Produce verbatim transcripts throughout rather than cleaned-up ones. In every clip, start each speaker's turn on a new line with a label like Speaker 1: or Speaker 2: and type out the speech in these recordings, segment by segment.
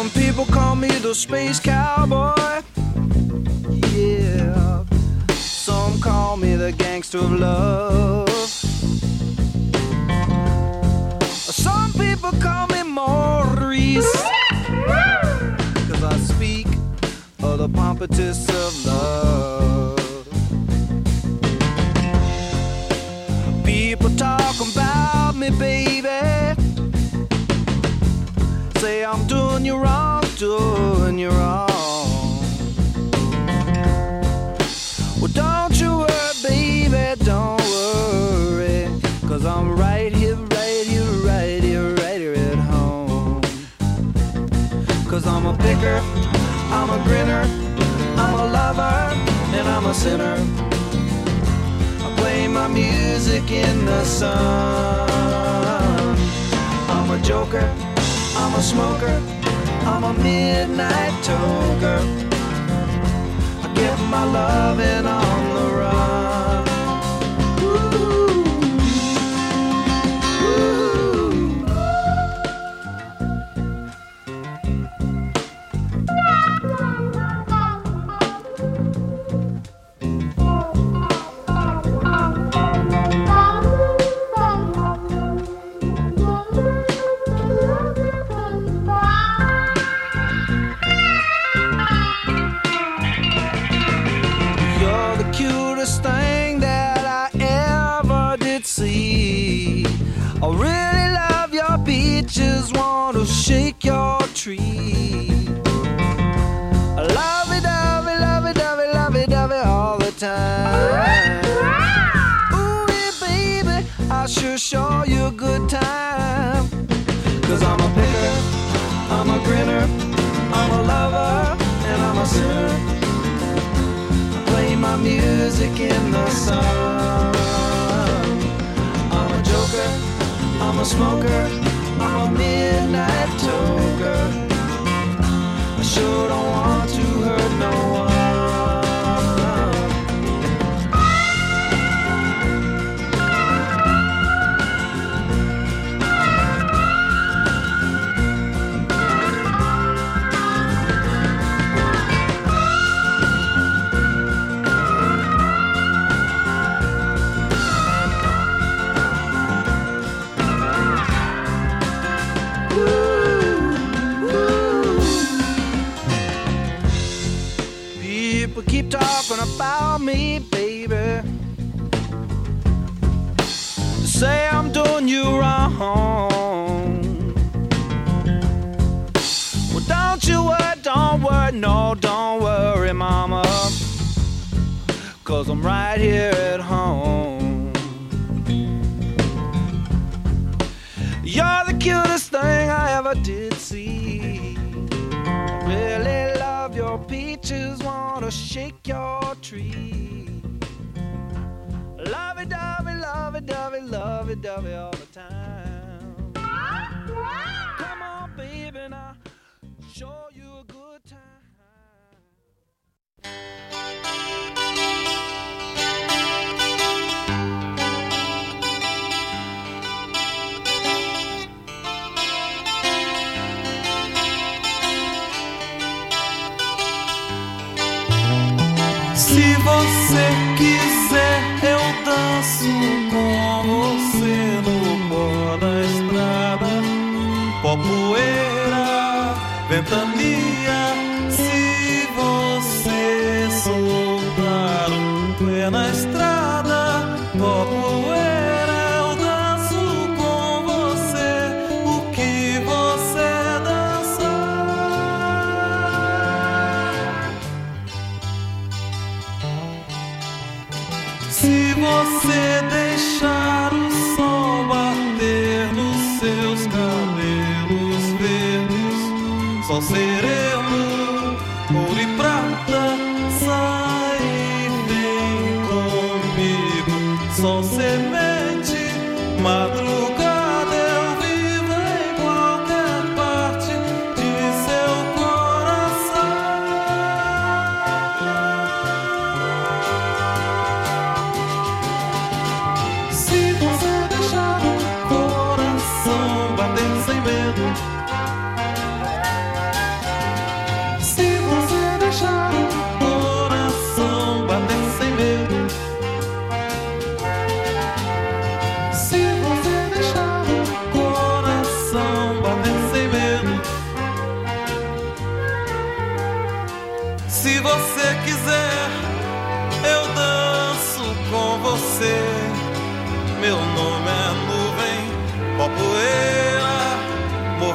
Speaker 1: Some people call me the space cowboy. Yeah. Some call me the gangster of love. Some people call me Maurice, 'cause I speak of the pompatus of love. People talk about me, baby, say I'm doing you wrong, doing you wrong. Well, don't you worry, baby, don't worry, 'cause I'm right here, right here, right here, right here at home. 'Cause I'm a picker, I'm a grinner, I'm a lover, and I'm a sinner. I play my music in the sun. I'm a joker, I'm a smoker, I'm a midnight toker. I get my loving on the run. I really love your beaches, want to shake your tree. I love it, love it, love it, love it, love it, love it all the time. Ooh, yeah, baby, I sure show you a good time. 'Cause I'm a picker, I'm a grinner, I'm a lover, and I'm a sinner. I play my music in the sun. I'm a joker, I'm a smoker, I'm a midnight toker. I sure don't want to hurt no one. Keep talking about me, baby. Say I'm doing you wrong. Well, don't you worry, don't worry, no, don't worry, mama, 'cause I'm right here at home. You're the cutest thing I ever did see. I really love your peaches, wanna shake your tree. Love it, dovey, love it, dovey, love it, dovey all the time. Come on, baby, now show you a good time.
Speaker 2: Se você quiser, eu danço com você no pó da estrada. Pó, poeira, ventania. Se você soltar o pé na estrada, pó, poeira, eu danço com você o que você se você deixar o sol bater nos seus cabelos verdes, sol sereno, ouro e prata, sai e vem comigo. Sol, semente, madrugada, eu vivo em qualquer parte de seu coração.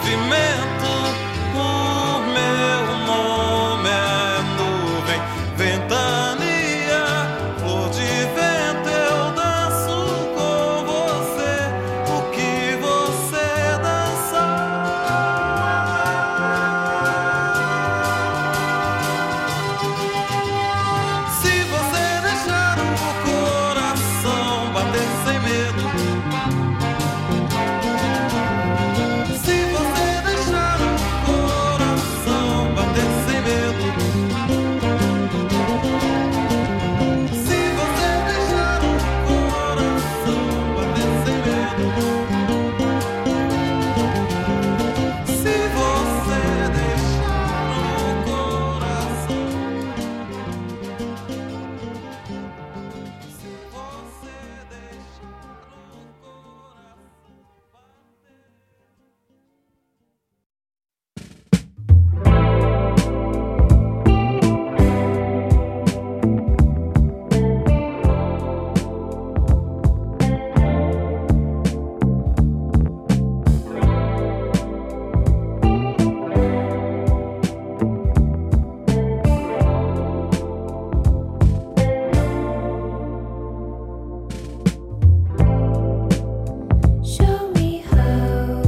Speaker 2: movimento. O meu nome é nuvem, ventania, flor de vento. Eu danço com você o que você dançar. Se você deixar o coração bater sem medo, se você deixar o coração bater sem medo, se você deixar o coração bater sem medo, se você deixar o coração, se você deixar o
Speaker 3: Show me how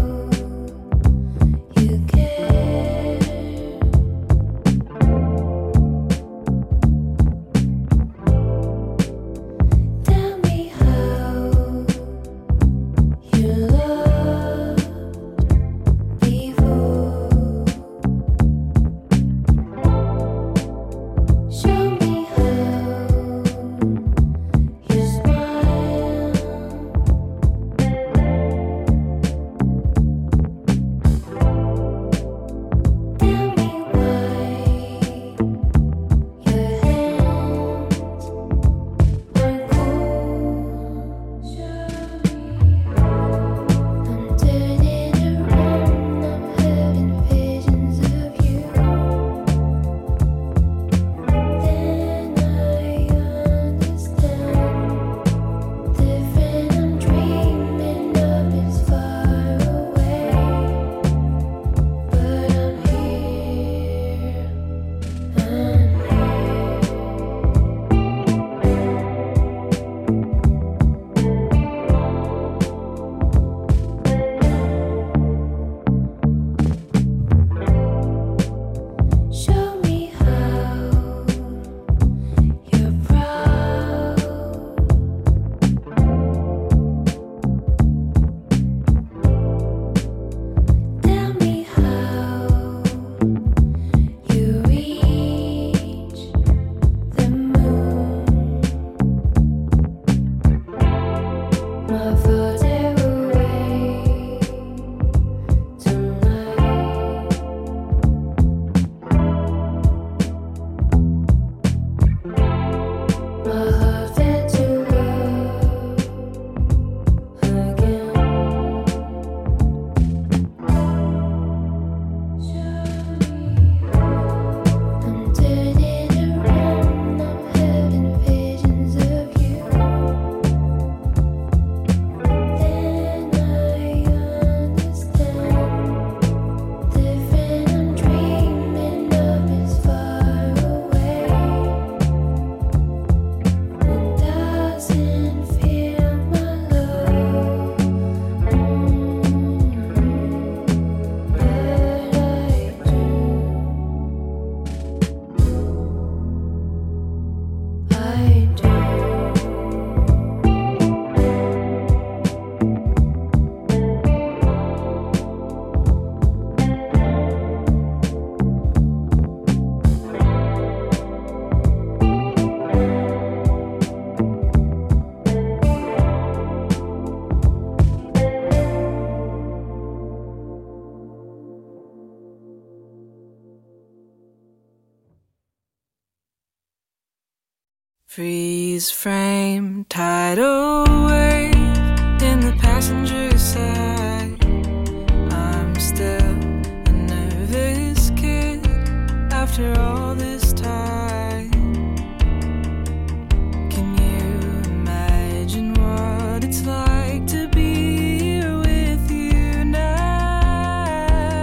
Speaker 3: you care. Tell me how you loved before. Show me how you smile. Tell me why your hands are cold. I'm turning around, I'm having visions of you. Then I understand. Different I'm dreaming of is far away. But I'm here, I'm here. Show me how you're proud. Tell me how you reach the moon. My farther away tonight. My heart had to love again. I'm turning around, I'm having visions of you. Then I understand. Different I'm dreaming of is far away. It doesn't feel my love, but I do, I do.
Speaker 1: Freeze frame, tidal wave in the passenger side. I'm still a nervous kid after all this time. Can you imagine what it's like to be here with you now?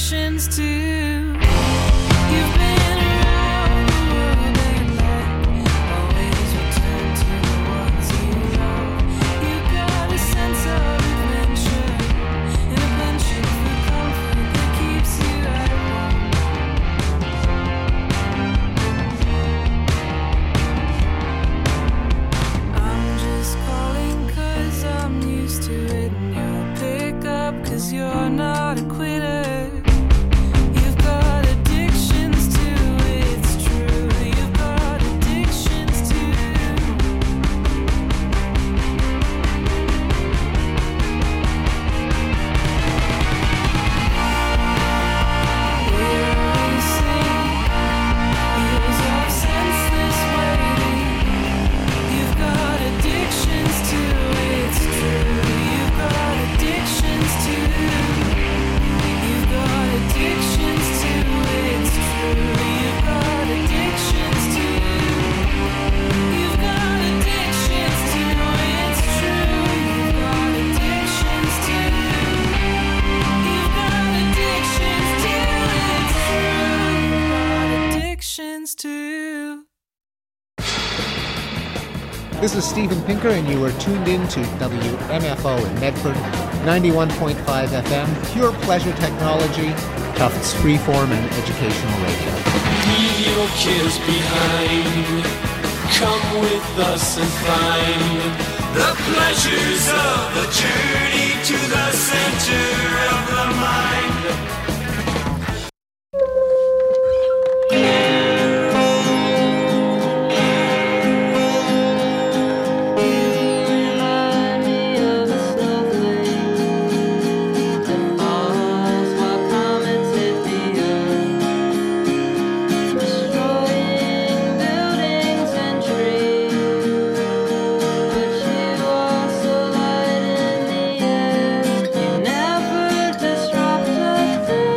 Speaker 4: addictions too. You've been around the world and back, always return to the ones you love. You got a sense of adventure and a penchant for comfort that keeps you at home. I'm just calling 'cause I'm used to it, and you'll pick up 'cause you're not a quitter. You've got addictions too, it's true. You've got addictions too. We're racing years of senseless waiting. You've got addictions too, it's true. You've got addictions too. You've got addictions too, it's true. You've got addictions too. You've got addictions too, it's true. You've got addictions too. You've got addictions too, it's true. You've got addictions too.
Speaker 5: This is Steven Pinker, and you are tuned in to W M F O in Medford, ninety-one point five F M, pure pleasure technology, Tufts freeform and educational radio.
Speaker 2: Leave your cares behind. Come with us and find the pleasures of the journey to the center of the mind.
Speaker 4: Remind me of the snowflake that falls while comets hit the earth, destroying buildings and trees. But you are so light in the air, you never disrupt a thing.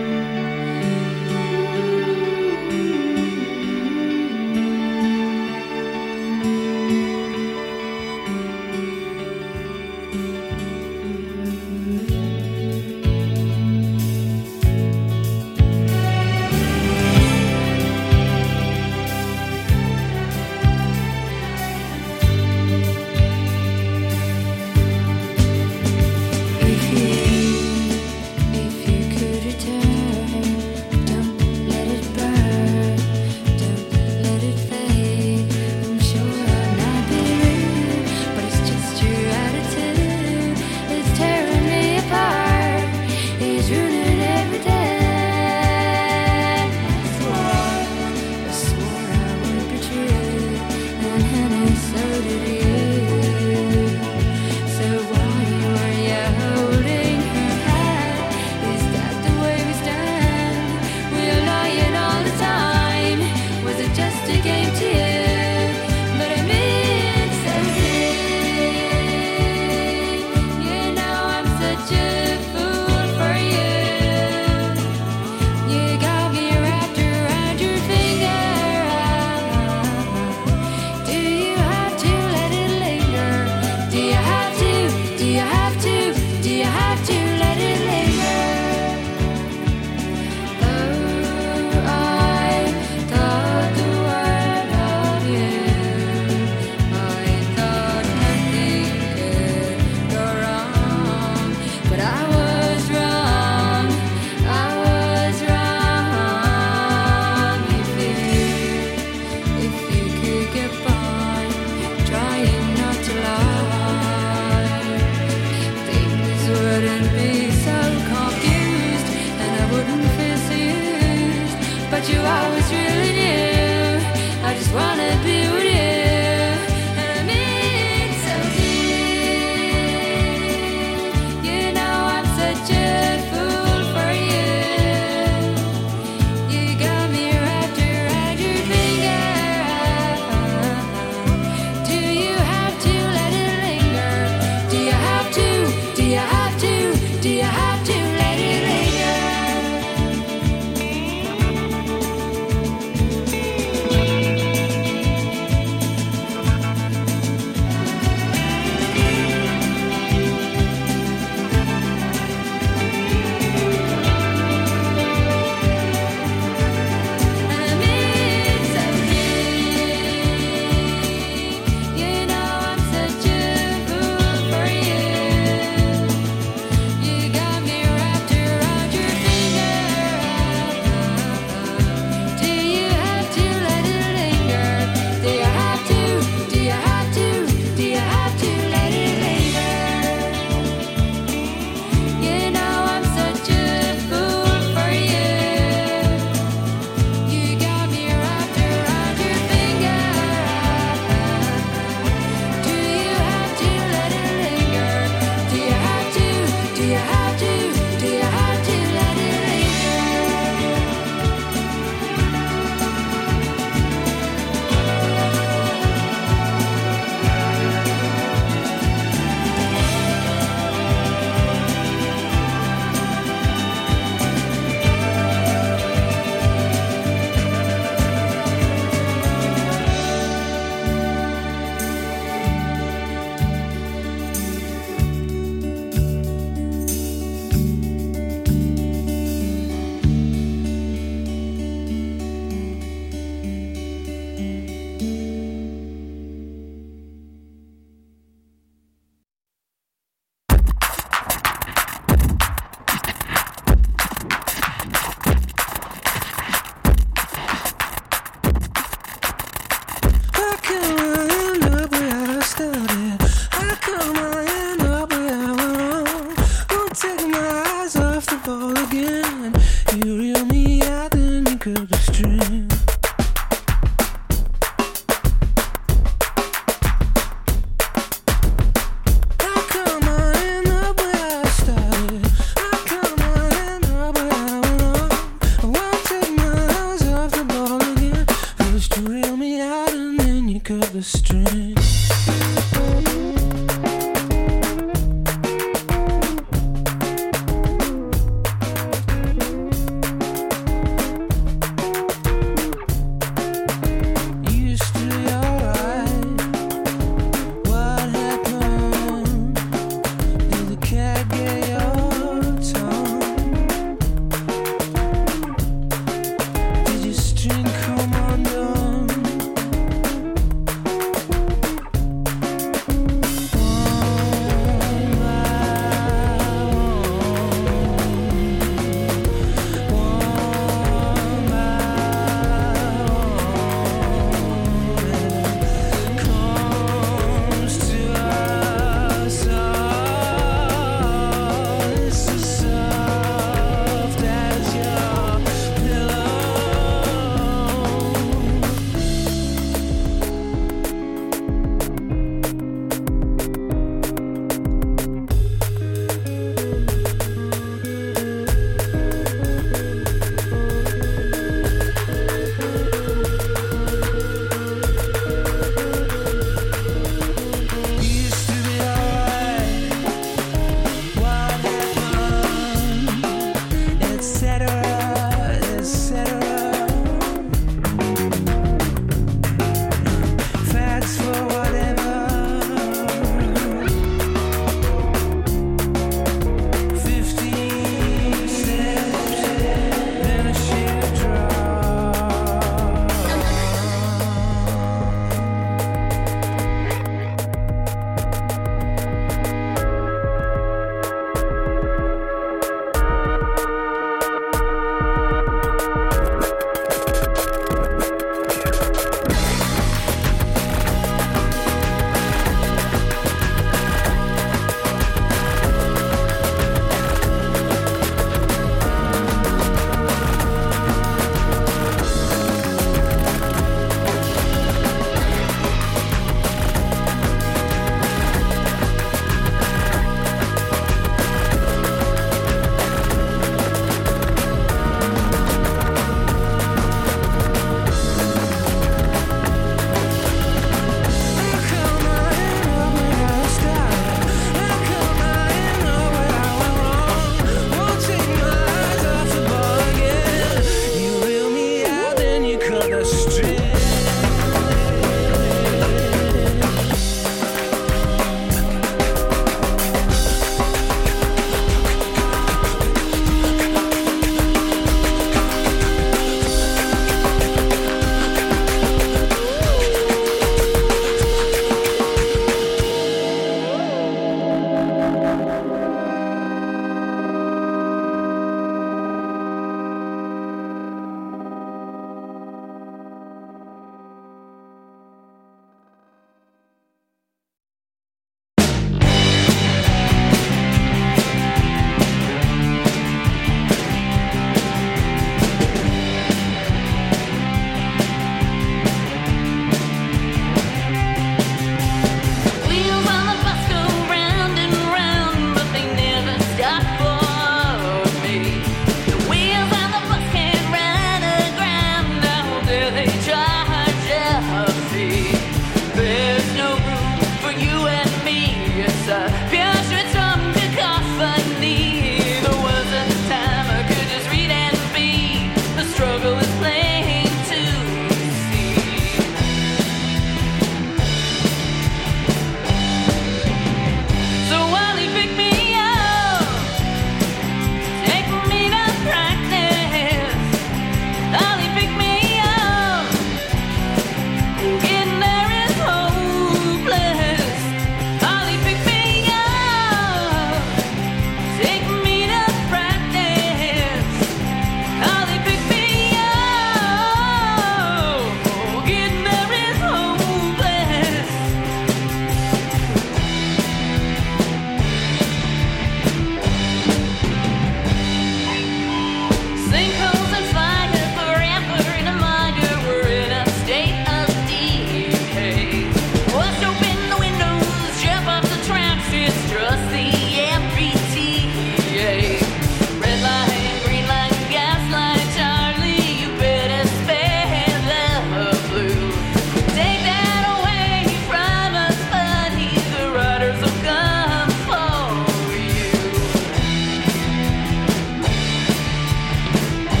Speaker 6: Sinkholes and fire forever in a mire. We're in a state of decay. Bust open the windows, jump off the tracks, distrust the M P T A. Red light, green light, gas light, Charlie, you better spare the blue. Take that away from us, buddy. The riders will come for you.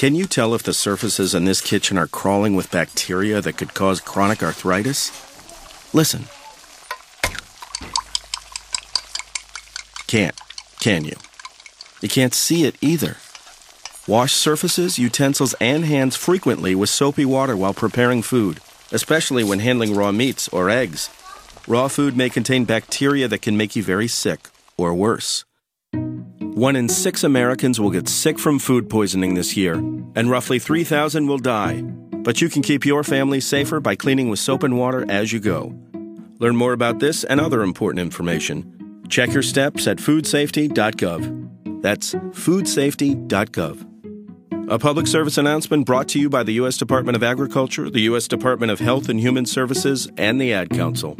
Speaker 7: Can you tell if the surfaces in this kitchen are crawling with bacteria that could cause chronic arthritis? Listen. Can't, can you? You can't see it either. Wash surfaces, utensils, and hands frequently with soapy water while preparing food, especially when handling raw meats or eggs. Raw food may contain bacteria that can make you very sick, or worse. One in six Americans will get sick from food poisoning this year, and roughly three thousand will die. But you can keep your family safer by cleaning with soap and water as you go. Learn more about this and other important information. Check your steps at food safety dot gov. That's food safety dot gov. A public service announcement brought to you by the U S Department of Agriculture, the U S Department of Health and Human Services, and the Ad Council.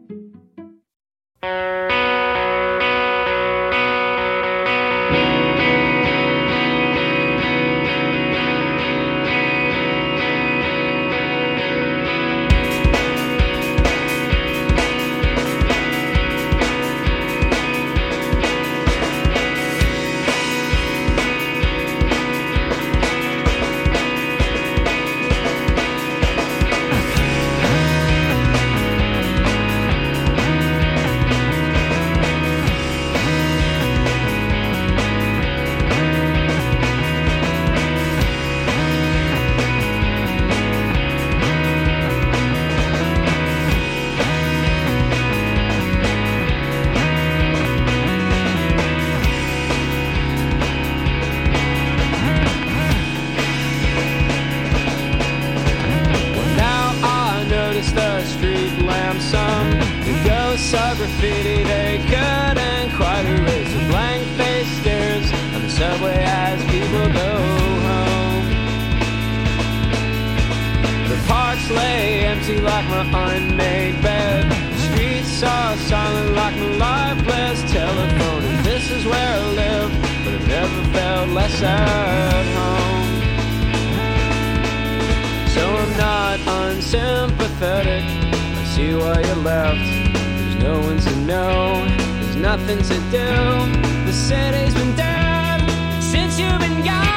Speaker 8: Graffiti they couldn't quite erase the blank-faced stares on the subway as people go home. The parks lay empty like my unmade bed. The streets are silent like my lifeless telephone. And this is where I live, but I've never felt less at home. So I'm not unsympathetic. I see why you left. No one to know, there's nothing to do. The city's been dead since you've been gone.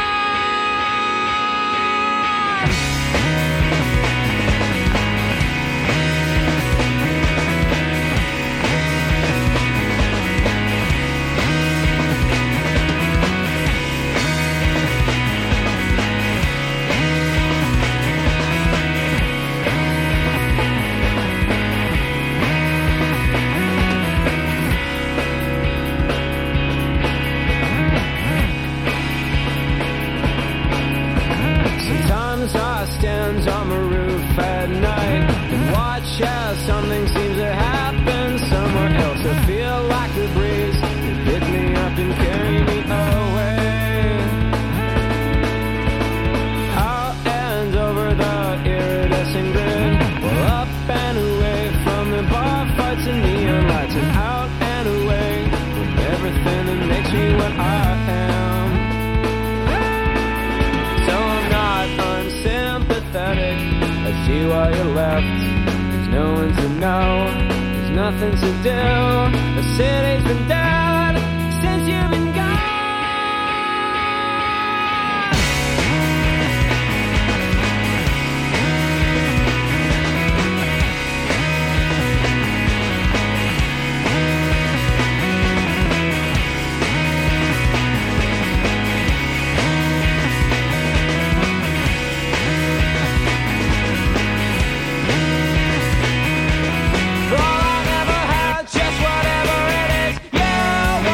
Speaker 8: On the roof at night and watch as something seems to happen somewhere else. I feel like the breeze will pick me up and carry me away. Out and over the iridescent grid, well, up and away from the bar fights and neon lights, and out and away from everything that makes me what I am. So I'm not unsympathetic. I see why you left. There's no one to know. There's nothing to do. The city's been dead since you've been gone. For all I never had, just whatever it is you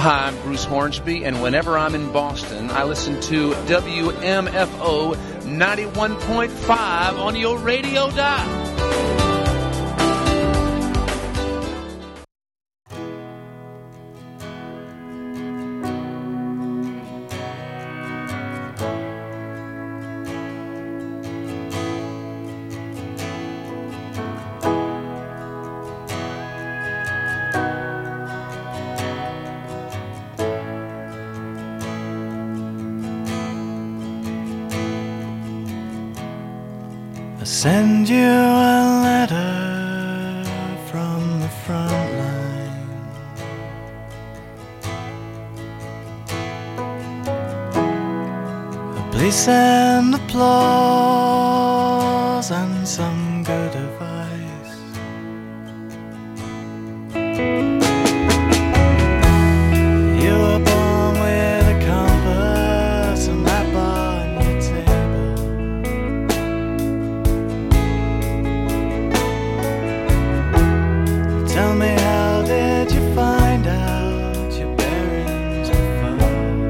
Speaker 9: Hi, I'm Bruce Hornsby, and whenever I'm in Boston, I listen to W M F O ninety-one point five on your radio dial.
Speaker 10: Send you a letter from the front line. Please send applause and some good advice. You were born with a compass and that bar on your table. Tell me, how did you find out your bearings were false?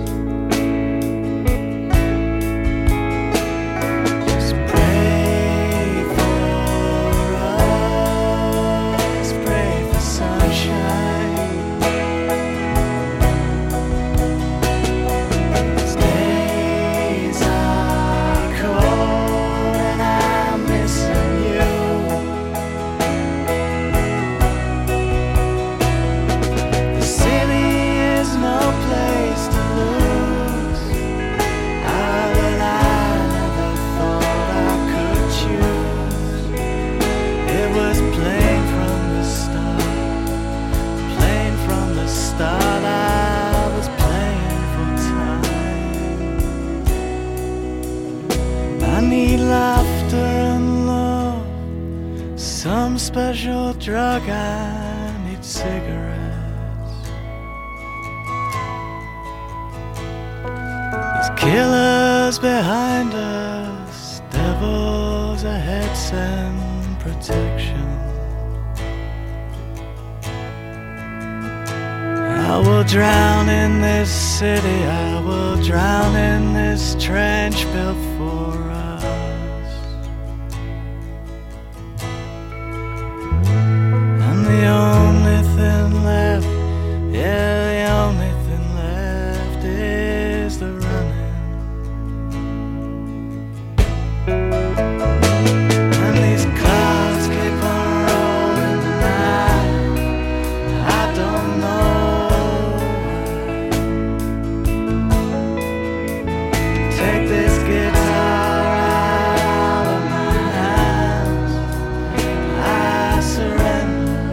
Speaker 10: Just pray for us, pray for sunshine. These days are cold and I'm missing you. Laughter and love, some special drug, I need cigarettes. There's killers behind us, devils ahead, send protection. I will drown in this city, I will drown in this trench built for us. The only thing left, yeah, the only thing left is the running. And these clouds keep on rolling tonight, I don't know. Take this guitar out of my hands, I surrender.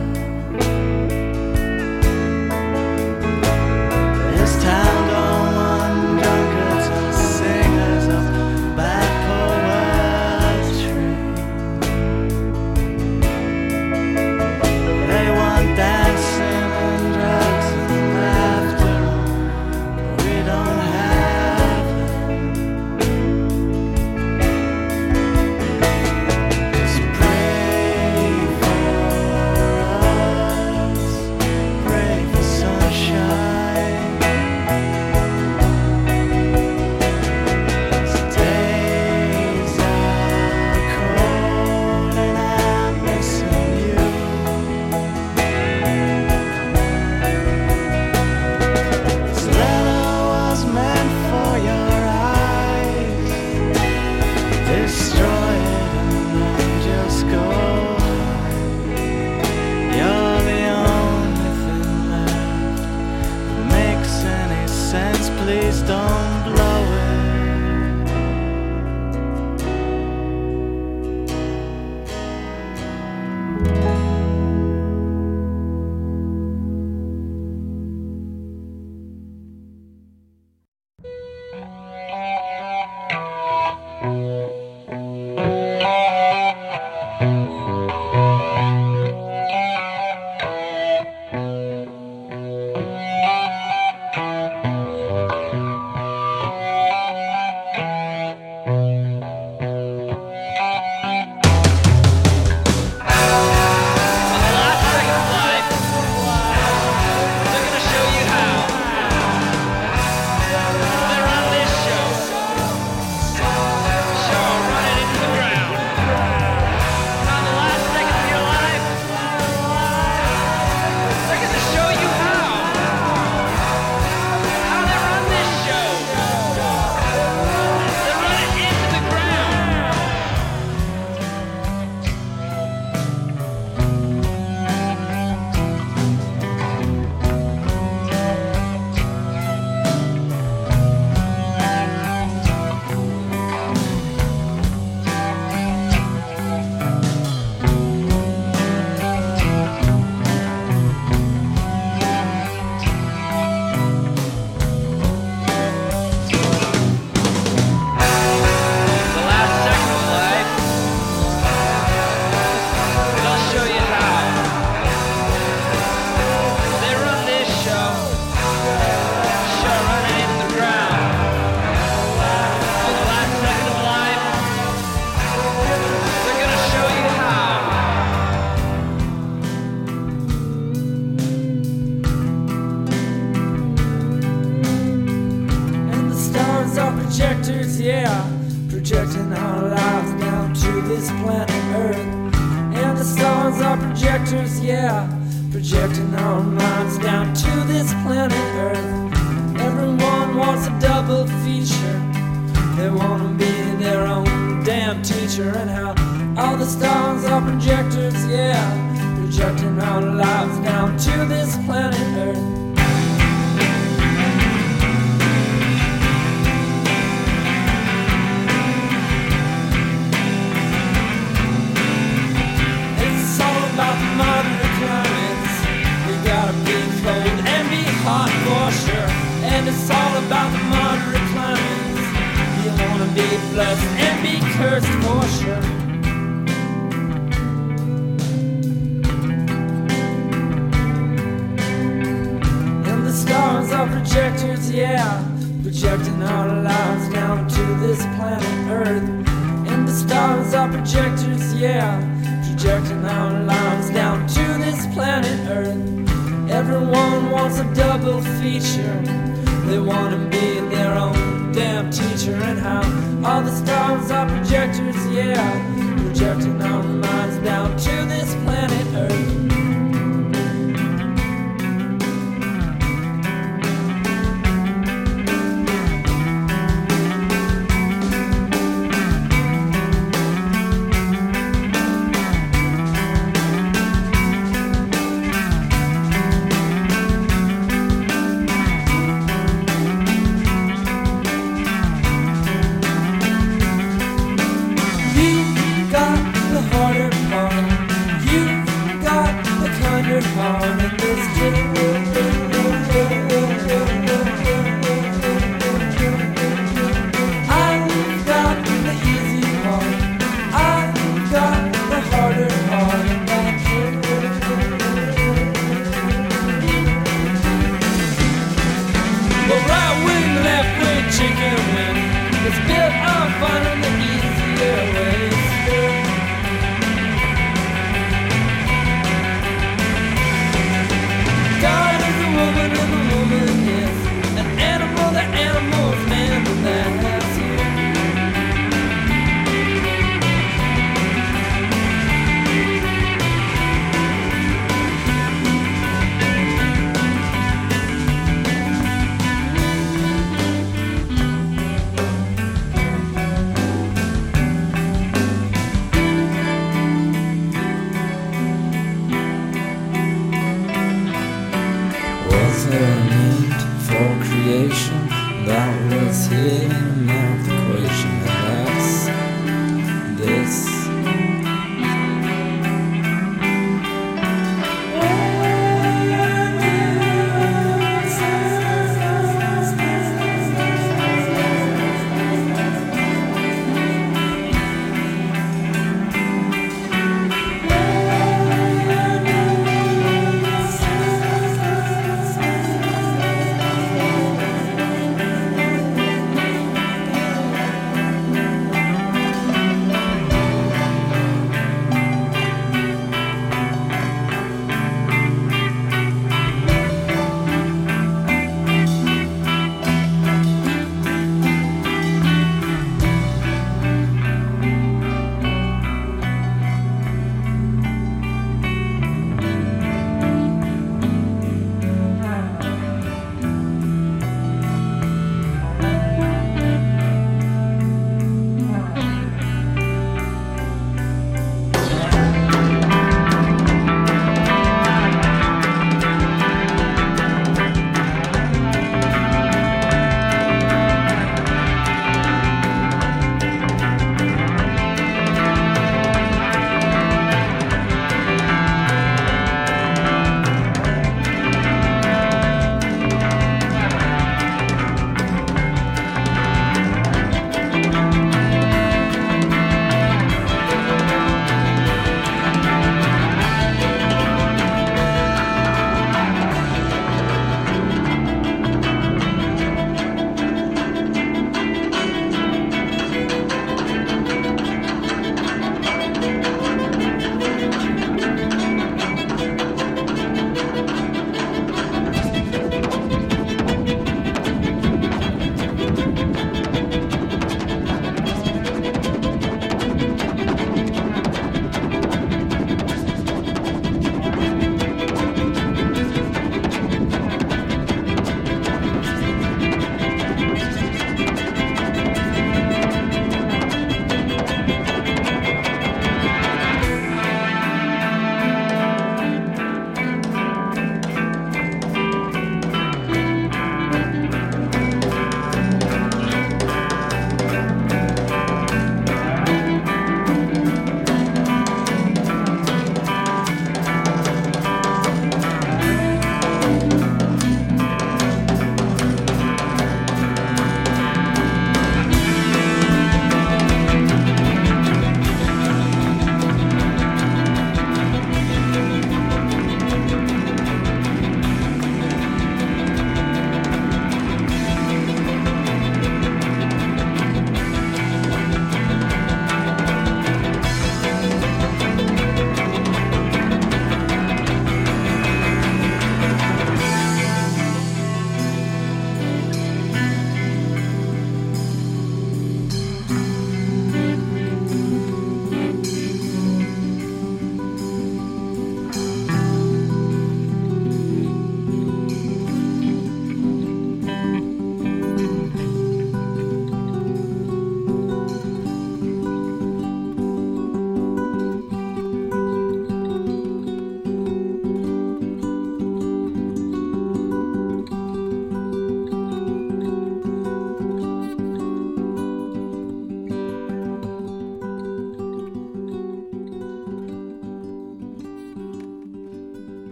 Speaker 10: Please don't blow it.
Speaker 8: They're gonna show you how.
Speaker 1: projecting our lives down to this planet Earth. And the stars are projectors, yeah, projecting our minds down to this planet Earth. Everyone wants a double feature. They want to be their own damn teacher. And how all the stars are projectors, yeah, projecting our lives down to this planet Earth. It's all about the moderate climates. We gotta be cold and be hot for sure. And it's all about the moderate climates. You wanna be blessed and be cursed for sure. And the stars are projectors, yeah, projecting our lives down to this planet Earth. And the stars are projectors, yeah, projecting our lives down to this planet Earth. Everyone wants a double feature. They want to be their own damn teacher. And how all the stars are projectors, yeah, projecting our minds down to this planet Earth.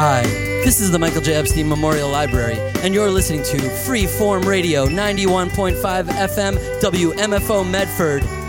Speaker 11: Hi, this is the Michael J. Epstein Memorial Library, and you're listening to Freeform Radio ninety-one point five F M W M F O Medford.